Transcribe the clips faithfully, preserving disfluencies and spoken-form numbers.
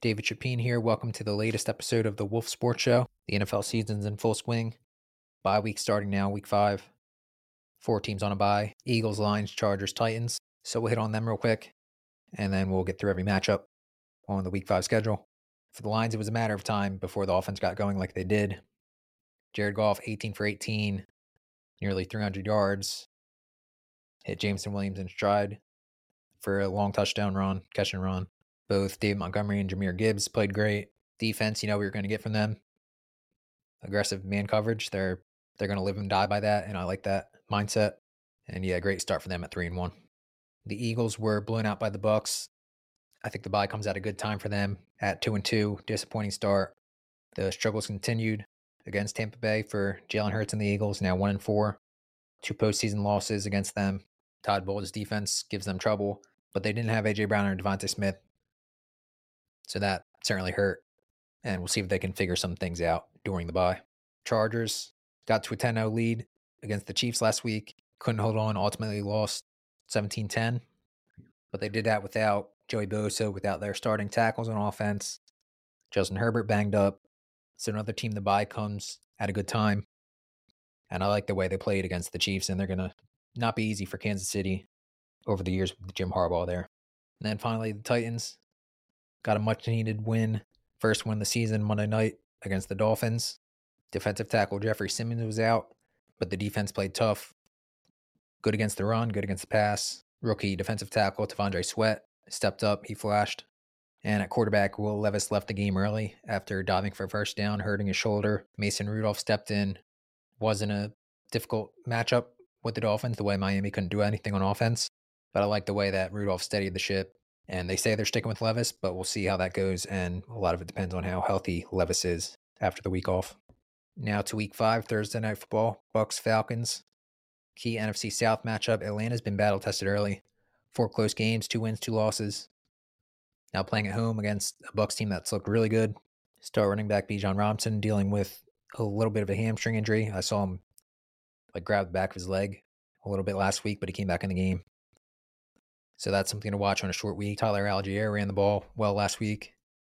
David Chapin here. Welcome to the latest episode of the Wolf Sports Show. The N F L season's in full swing. Bye week starting now, week five. Four teams on a bye. Eagles, Lions, Chargers, Titans. So we'll hit on them real quick, and then we'll get through every matchup on the week five schedule. For the Lions, it was a matter of time before the offense got going like they did. Jared Goff, eighteen for eighteen, nearly three hundred yards. Hit Jameson Williams in stride for a long touchdown run, catch and run. Both Dave Montgomery and Jahmyr Gibbs played great. Defense, you know we were going to get from them. Aggressive man coverage. They're they're going to live and die by that, and I like that mindset. And yeah, great start for them at three and one. The Eagles were blown out by the Bucs. I think the bye comes at a good time for them at two and two. Disappointing start. The struggles continued against Tampa Bay for Jalen Hurts and the Eagles. Now one and four. Two postseason losses against them. Todd Bowles' defense gives them trouble, but they didn't have A J Brown or Devontae Smith. So that certainly hurt, and we'll see if they can figure some things out during the bye. Chargers got to a ten oh lead against the Chiefs last week. Couldn't hold on, ultimately lost seventeen ten. But they did that without Joey Bosa, without their starting tackles on offense. Justin Herbert banged up. So another team, the bye comes at a good time. And I like the way they played against the Chiefs, and they're going to not be easy for Kansas City over the years with Jim Harbaugh there. And then finally, the Titans got a much-needed win. First win of the season, Monday night against the Dolphins. Defensive tackle Jeffrey Simmons was out, but the defense played tough. Good against the run, good against the pass. Rookie defensive tackle T'Vondre Sweat stepped up, he flashed. And at quarterback, Will Levis left the game early after diving for a first down, hurting his shoulder. Mason Rudolph stepped in. Wasn't a difficult matchup with the Dolphins, the way Miami couldn't do anything on offense. But I like the way that Rudolph steadied the ship. And they say they're sticking with Levis, but we'll see how that goes. And a lot of it depends on how healthy Levis is after the week off. Now to week five, Thursday Night Football, Bucs Falcons. Key N F C South matchup. Atlanta's been battle tested early. Four close games, two wins, two losses. Now playing at home against a Bucs team that's looked really good. Star running back Bijan Robinson dealing with a little bit of a hamstring injury. I saw him like grab the back of his leg a little bit last week, but he came back in the game. So that's something to watch on a short week. Tyler Algier ran the ball well last week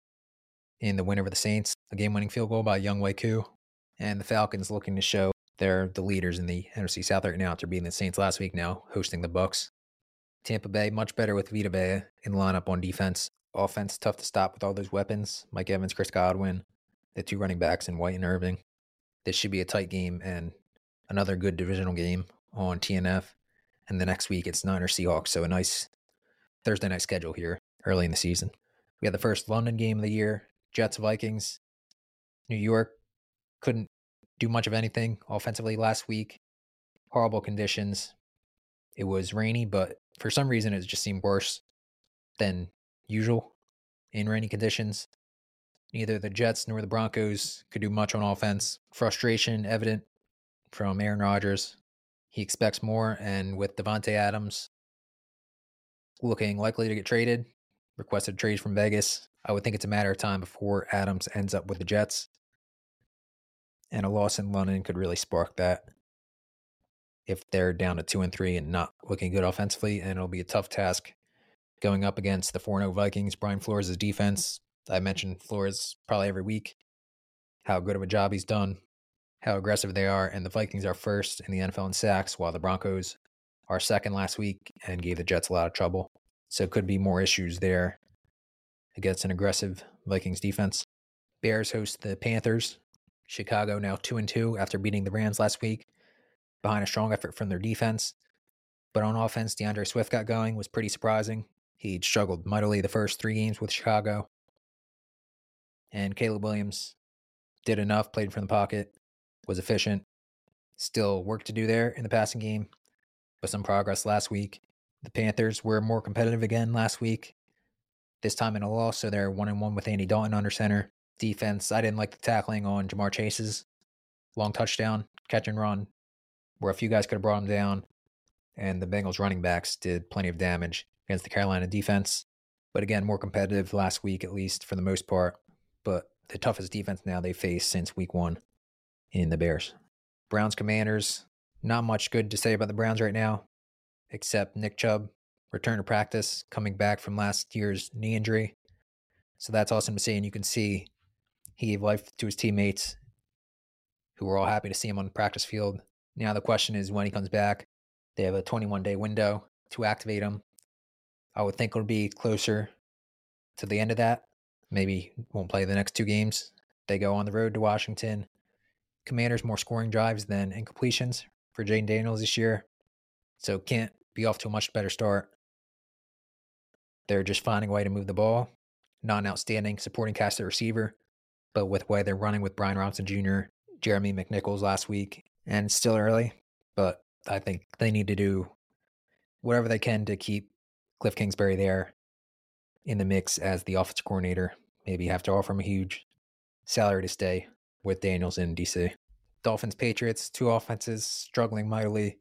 in the win over the Saints. A game-winning field goal by Younghoe Koo. And the Falcons looking to show they're the leaders in the N F C South right now after beating the Saints last week, now hosting the Bucs. Tampa Bay, much better with Vita Vea in lineup on defense. Offense, tough to stop with all those weapons. Mike Evans, Chris Godwin, the two running backs in White and Irving. This should be a tight game and another good divisional game on T N F. And the next week, it's Niners Seahawks, so a nice Thursday night schedule here early in the season. We had the first London game of the year, Jets Vikings. New York couldn't do much of anything offensively last week. Horrible conditions. It was rainy, but for some reason, it just seemed worse than usual in rainy conditions. Neither the Jets nor the Broncos could do much on offense. Frustration evident from Aaron Rodgers. He expects more, and with Devontae Adams looking likely to get traded, requested trade from Vegas, I would think it's a matter of time before Adams ends up with the Jets. And a loss in London could really spark that if they're down to two and three and not looking good offensively, and it'll be a tough task going up against the four and oh Vikings. Brian Flores' defense. I mentioned Flores probably every week, how good of a job he's done, how aggressive they are, and the Vikings are first in the N F L in sacks, while the Broncos are second last week and gave the Jets a lot of trouble. So it could be more issues there against an aggressive Vikings defense. Bears host the Panthers. Chicago now two and two after beating the Rams last week, behind a strong effort from their defense. But on offense, DeAndre Swift got going, was pretty surprising. He'd struggled mightily the first three games with Chicago. And Caleb Williams did enough, played from the pocket, was efficient. Still work to do there in the passing game, but some progress last week. The Panthers were more competitive again last week, this time in a loss, so they're one and one with Andy Dalton under center. Defense, I didn't like the tackling on Jamar Chase's long touchdown, catch and run, where a few guys could have brought him down, and the Bengals running backs did plenty of damage against the Carolina defense. But again, more competitive last week, at least for the most part. But the toughest defense now they faced since week one in the Bears. Browns Commanders, not much good to say about the Browns right now, except Nick Chubb, return to practice, coming back from last year's knee injury. So that's awesome to see, and you can see he gave life to his teammates who were all happy to see him on the practice field. Now the question is when he comes back. They have a twenty-one day window to activate him. I would think it'll be closer to the end of that. Maybe won't play the next two games. They go on the road to Washington. Commanders more scoring drives than incompletions for Jaden Daniels this year. So can't be off to a much better start. They're just finding a way to move the ball. Not an outstanding supporting cast at receiver, but with the way they're running with Brian Robinson Junior, Jeremy McNichols last week, and it's still early, but I think they need to do whatever they can to keep Cliff Kingsbury there in the mix as the offensive coordinator. Maybe have to offer him a huge salary to stay with Daniels in D C. Dolphins, Patriots, two offenses struggling mightily.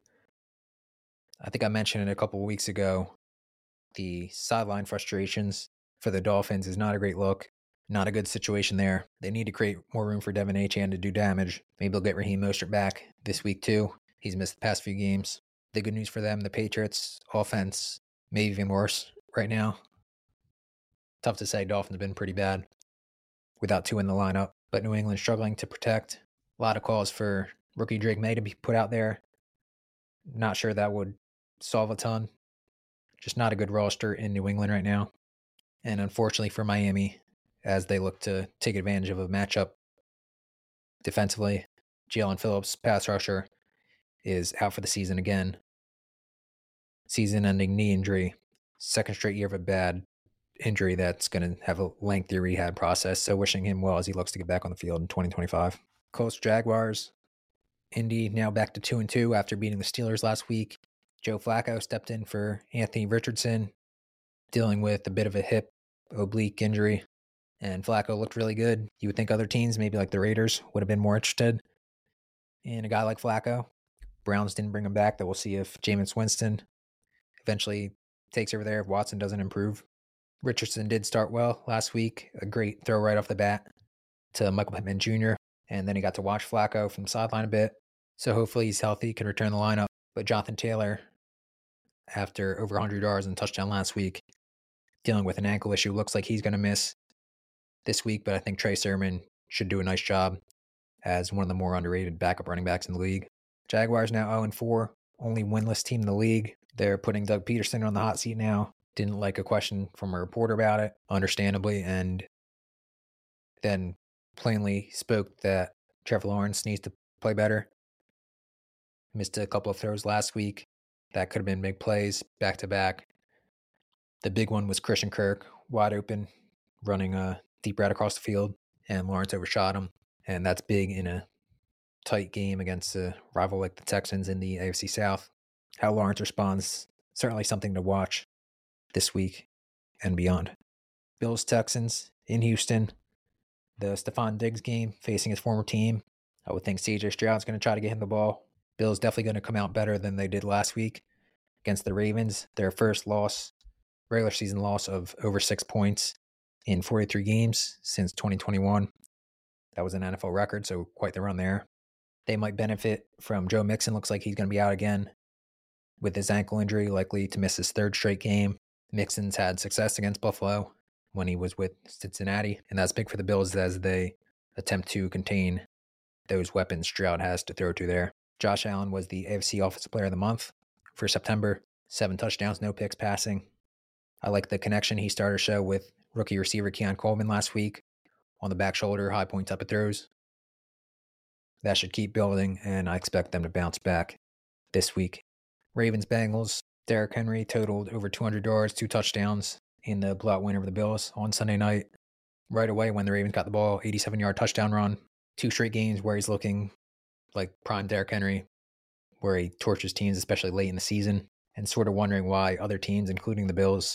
I think I mentioned it a couple of weeks ago. The sideline frustrations for the Dolphins is not a great look. Not a good situation there. They need to create more room for Devin Achane to do damage. Maybe they'll get Raheem Mostert back this week too. He's missed the past few games. The good news for them, the Patriots offense, maybe even worse right now. Tough to say. Dolphins have been pretty bad without two in the lineup, but New England struggling to protect. A lot of calls for rookie Drake May to be put out there. Not sure that would solve a ton. Just not a good roster in New England right now. And unfortunately for Miami, as they look to take advantage of a matchup defensively, Jalen Phillips, pass rusher, is out for the season again. Season-ending knee injury. Second straight year of a bad injury that's going to have a lengthy rehab process. So wishing him well as he looks to get back on the field in twenty twenty-five. Colts, Jaguars. Indy now back to two and two after beating the Steelers last week. Joe Flacco stepped in for Anthony Richardson, dealing with a bit of a hip oblique injury. And Flacco looked really good. You would think other teams, maybe like the Raiders, would have been more interested in a guy like Flacco. Browns didn't bring him back, though we'll see if Jameis Winston eventually takes over there if Watson doesn't improve. Richardson did start well last week. A great throw right off the bat to Michael Pittman Junior And then he got to watch Flacco from the sideline a bit. So hopefully he's healthy, can return the lineup. But Jonathan Taylor, after over one hundred yards and touchdown last week, dealing with an ankle issue, looks like he's going to miss this week. But I think Trey Sermon should do a nice job as one of the more underrated backup running backs in the league. Jaguars now oh and four, only winless team in the league. They're putting Doug Peterson on the hot seat now. Didn't like a question from a reporter about it, understandably, and then plainly spoke that Trevor Lawrence needs to play better. Missed a couple of throws last week. That could have been big plays back to back. The big one was Christian Kirk, wide open, running a deep route across the field, and Lawrence overshot him. And that's big in a tight game against a rival like the Texans in the A F C South. How Lawrence responds, certainly something to watch this week and beyond. Bills, Texans in Houston. The Stephon Diggs game facing his former team. I would think C J Stroud's going to try to get him the ball. Bills definitely going to come out better than they did last week against the Ravens. Their first loss, regular season loss of over six points in forty-three games since twenty twenty-one. That was an N F L record, so quite the run there. They might benefit from Joe Mixon. Looks like he's going to be out again with his ankle injury, likely to miss his third straight game. Mixon's had success against Buffalo when he was with Cincinnati, and that's big for the Bills as they attempt to contain those weapons Stroud has to throw to there. Josh Allen was the A F C Offensive Player of the Month for September. Seven touchdowns, no picks passing. I like the connection he started to show with rookie receiver Keon Coleman last week on the back shoulder, high point type of throws. That should keep building, and I expect them to bounce back this week. Ravens, Bengals. Derrick Henry totaled over two hundred yards, two touchdowns in the blowout win over the Bills on Sunday night. Right away when the Ravens got the ball, eighty-seven-yard touchdown run. Two straight games where he's looking like prime Derrick Henry, where he tortures teams, especially late in the season, and sort of wondering why other teams, including the Bills,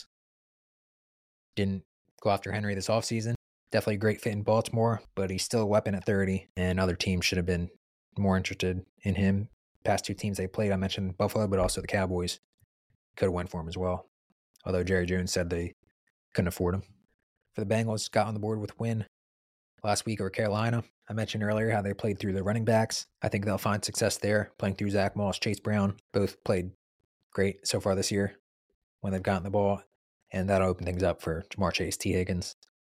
didn't go after Henry this offseason. Definitely a great fit in Baltimore, but he's still a weapon at thirty, and other teams should have been more interested in him. Past two teams they played, I mentioned Buffalo, but also the Cowboys could have went for him as well, although Jerry Jones said they couldn't afford him. For the Bengals, got on the board with win last week over Carolina. I mentioned earlier how they played through the running backs. I think they'll find success there, playing through Zach Moss, Chase Brown. Both played great so far this year when they've gotten the ball, and that'll open things up for Jamar Chase, T. Higgins.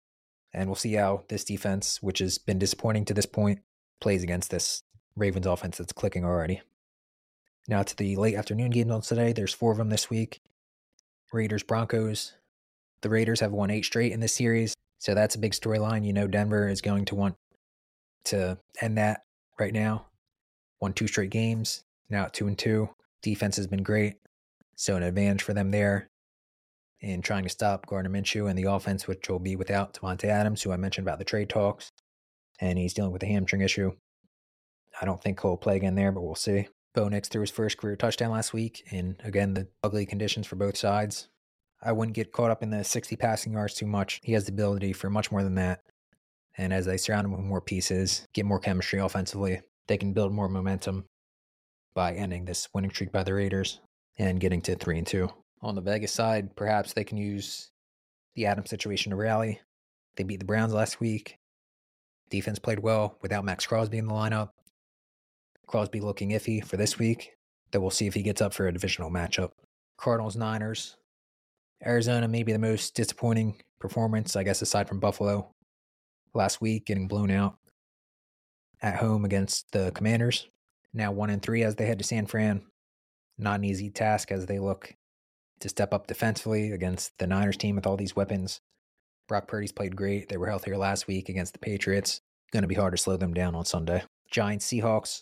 And we'll see how this defense, which has been disappointing to this point, plays against this Ravens offense that's clicking already. Now to the late afternoon games on today. There's four of them this week. Raiders, Broncos. The Raiders have won eight straight in this series, so that's a big storyline. You know Denver is going to want to end that right now. Won two straight games, now at two and two. Defense has been great, so an advantage for them there in trying to stop Gardner Minshew and the offense, which will be without Davante Adams, who I mentioned about the trade talks, and he's dealing with a hamstring issue. I don't think he'll play again there, but we'll see. Bo Nix threw his first career touchdown last week, and again, the ugly conditions for both sides. I wouldn't get caught up in the sixty passing yards too much. He has the ability for much more than that. And as they surround him with more pieces, get more chemistry offensively, they can build more momentum by ending this winning streak by the Raiders and getting to three and two. On the Vegas side, perhaps they can use the Adams situation to rally. They beat the Browns last week. Defense played well without Max Crosby in the lineup. Crosby looking iffy for this week. Then we'll see if he gets up for a divisional matchup. Cardinals, Niners. Arizona may be the most disappointing performance, I guess, aside from Buffalo last week, getting blown out at home against the Commanders. Now one and three as they head to San Fran. Not an easy task as they look to step up defensively against the Niners team with all these weapons. Brock Purdy's played great. They were healthier last week against the Patriots. Going to be hard to slow them down on Sunday. Giants, Seahawks.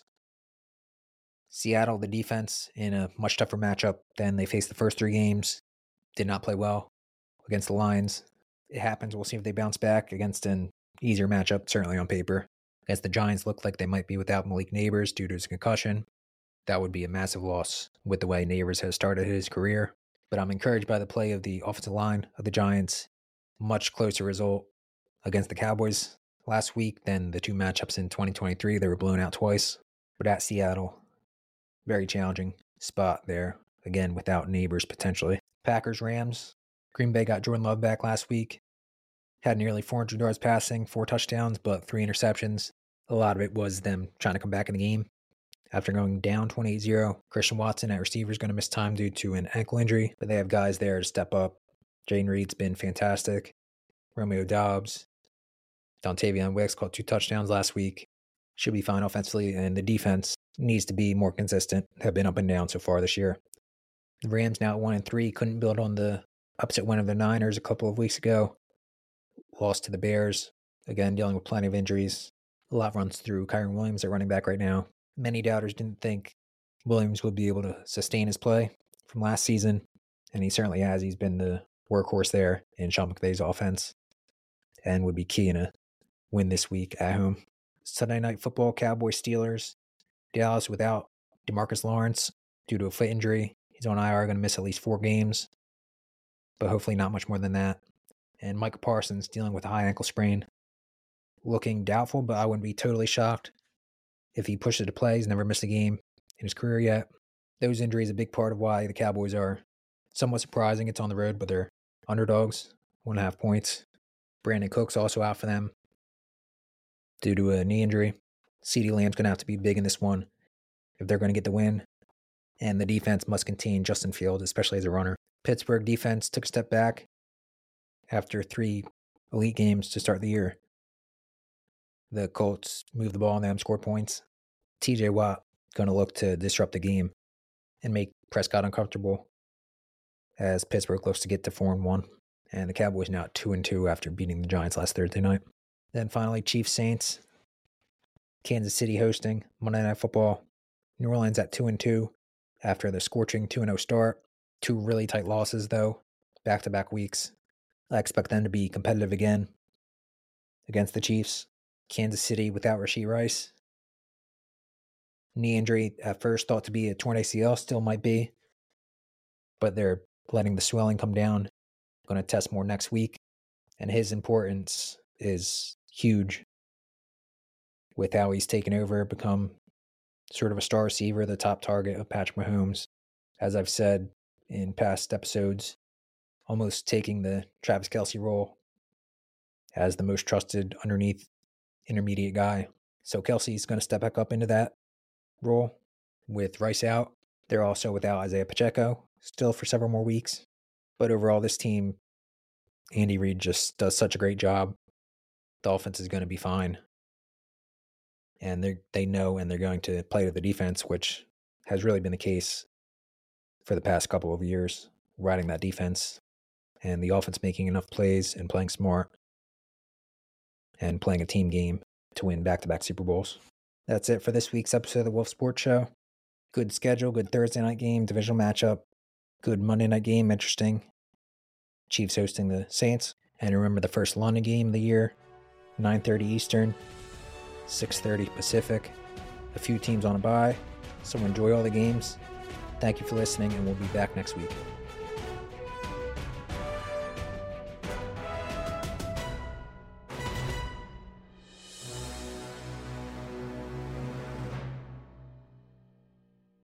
Seattle, the defense, in a much tougher matchup than they faced the first three games. Did not play well against the Lions. It happens. We'll see if they bounce back against an easier matchup, certainly on paper. Against the Giants, look like they might be without Malik Neighbors due to his concussion. That would be a massive loss with the way Neighbors has started his career. But I'm encouraged by the play of the offensive line of the Giants. Much closer result against the Cowboys last week than the two matchups in twenty twenty-three. They were blown out twice. But at Seattle, very challenging spot there. Again, without Neighbors potentially. Packers, Rams. Green Bay got Jordan Love back last week. Had nearly four hundred yards passing, four touchdowns, but three interceptions. A lot of it was them trying to come back in the game. After going down twenty-eight zero, Christian Watson at receiver is going to miss time due to an ankle injury, but they have guys there to step up. Jaden Reed's been fantastic. Romeo Doubs. Dontavion Wicks caught two touchdowns last week. Should be fine offensively, and the defense needs to be more consistent. Have been up and down so far this year. The Rams now at one and three couldn't build on the upset win of the Niners a couple of weeks ago. Lost to the Bears. Again, dealing with plenty of injuries. A lot runs through Kyren Williams at running back right now. Many doubters didn't think Williams would be able to sustain his play from last season, and he certainly has. He's been the workhorse there in Sean McVay's offense and would be key in a win this week at home. Sunday Night Football, Cowboys, Steelers. Dallas without DeMarcus Lawrence due to a foot injury. He's on I R, going to miss at least four games, but hopefully not much more than that. And Micah Parsons dealing with a high ankle sprain. Looking doubtful, but I wouldn't be totally shocked if he pushes to play. He's never missed a game in his career yet. Those injuries are a big part of why the Cowboys are somewhat surprising. It's on the road, but they're underdogs, one and a half points. Brandon Cook's also out for them due to a knee injury. CeeDee Lamb's going to have to be big in this one if they're going to get the win. And the defense must contain Justin Fields, especially as a runner. Pittsburgh defense took a step back after three elite games to start the year. The Colts moved the ball on them, scored points. T J Watt going to look to disrupt the game and make Prescott uncomfortable as Pittsburgh looks to get to four and one. And the Cowboys now at two and two after beating the Giants last Thursday night. Then finally, Chiefs Saints. Kansas City hosting Monday Night Football. New Orleans at two and two after the scorching two and oh start. Two really tight losses, though, back-to-back weeks. I expect them to be competitive again against the Chiefs. Kansas City without Rashee Rice. Knee injury at first thought to be a torn A C L, still might be, but they're letting the swelling come down. Going to test more next week, and his importance is huge with how he's taken over, become sort of a star receiver, the top target of Patrick Mahomes. As I've said in past episodes, almost taking the Travis Kelce role as the most trusted underneath intermediate guy. So Kelce's going to step back up into that role with Rice out. They're also without Isaiah Pacheco still for several more weeks. But overall, this team, Andy Reid just does such a great job the offense is going to be fine. And they they know and they're going to play to the defense, which has really been the case for the past couple of years, riding that defense. And the offense making enough plays and playing smart and playing a team game to win back-to-back Super Bowls. That's it for this week's episode of the Wolf Sports Show. Good schedule, good Thursday night game, divisional matchup, good Monday night game, interesting. Chiefs hosting the Saints. And remember the first London game of the year, nine thirty Eastern, six thirty Pacific. A few teams on a bye, so enjoy all the games. Thank you for listening, and we'll be back next week.